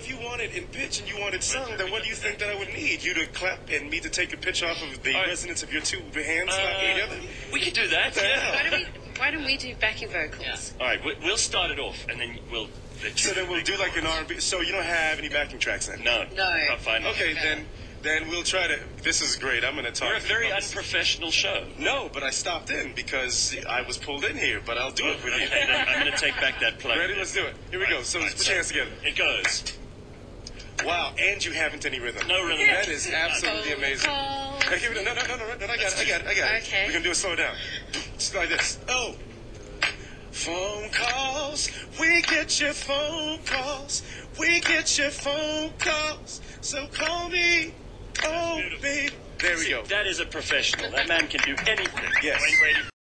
if you want it in pitch and you want it sung, then what do you think that I would need? You to clap and me to take a pitch off of the resonance of your two hands slapping together? We could do that. Yeah. Why don't we do backing vocals? All right, we'll start it off, and then we'll. So then we'll do like an R&B. So you don't have any backing tracks then? No. No. Fine. Okay, then we'll try to. This is great. I'm going to talk. We're a very unprofessional show. No, but I stopped in because I was pulled in here. But I'll do it with you. Okay, I'm going to take back that plug. Ready? Let's do it. Here we go. So let's put your hands together. It goes. Wow, and you haven't any rhythm. No rhythm. That is absolutely amazing. Hey, give it. No. I got it. Okay. We're going to do it slow down. Just like this. Oh. Phone calls, we get your phone calls, we get your phone calls, so call me, oh baby. There we go. That is a professional. That man can do anything. Yes. Wayne Brady.